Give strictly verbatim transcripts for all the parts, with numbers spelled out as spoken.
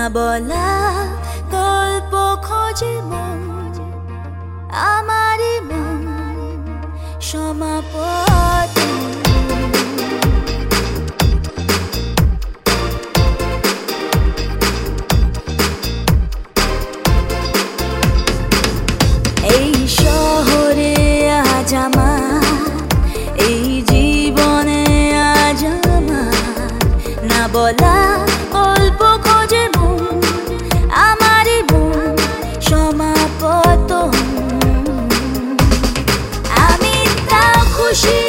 বলা গল্প খোঁজে মন, আমারই মন সমাপতি। এই শহরে আজ আমার, এই জীবনে আজ আমার না বলা গল্প খোঁজে মন, আমারই মন সমাপতন। আমি তা খুশি,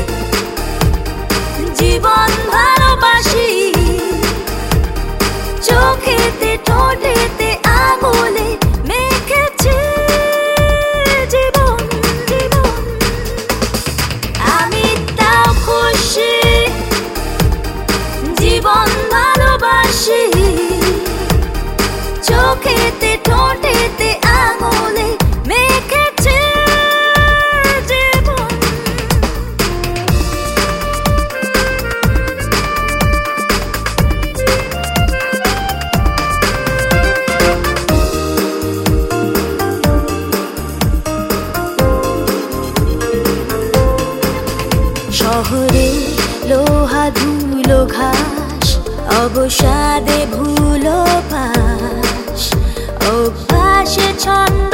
জীবন ভালোবাসি, চোখেতে ঠোঁটেতে আঙুলে মেখেছি জীবন জীবন। আমি তা খুশি, জীবন ভালোবাসি, চোখেতে ঠোঁটেতে আঙুলে মেখেছি জীবন। শহরে লোহা ধুলো ঘাস, অবসাদে ভুলো পাশ, অভ্যাসে ছন্দ